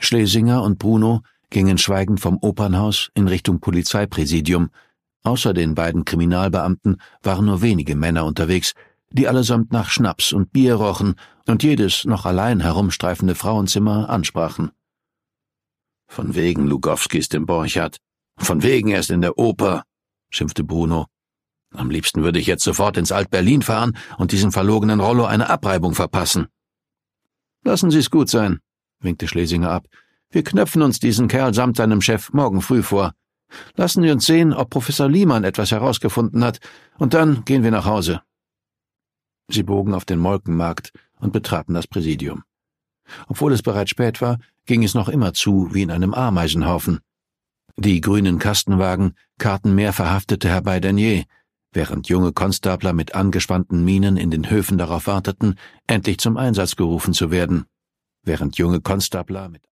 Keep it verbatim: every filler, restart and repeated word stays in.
Schlesinger und Bruno gingen schweigend vom Opernhaus in Richtung Polizeipräsidium. Außer den beiden Kriminalbeamten waren nur wenige Männer unterwegs, die allesamt nach Schnaps und Bier rochen und jedes noch allein herumstreifende Frauenzimmer ansprachen. »Von wegen Lugowski ist im Borchardt. Von wegen erst in der Oper«, schimpfte Bruno. »Am liebsten würde ich jetzt sofort ins Alt-Berlin fahren und diesem verlogenen Rollo eine Abreibung verpassen.« »Lassen Sie's gut sein«, winkte Schlesinger ab. »Wir knöpfen uns diesen Kerl samt seinem Chef morgen früh vor. Lassen Sie uns sehen, ob Professor Liemann etwas herausgefunden hat, und dann gehen wir nach Hause.« Sie bogen auf den Molkenmarkt und betraten das Präsidium. Obwohl es bereits spät war, ging es noch immer zu wie in einem Ameisenhaufen. Die grünen Kastenwagen karrten mehr Verhaftete herbei denn je, während junge Konstabler mit angespannten Mienen in den Höfen darauf warteten, endlich zum Einsatz gerufen zu werden, während junge Konstabler mit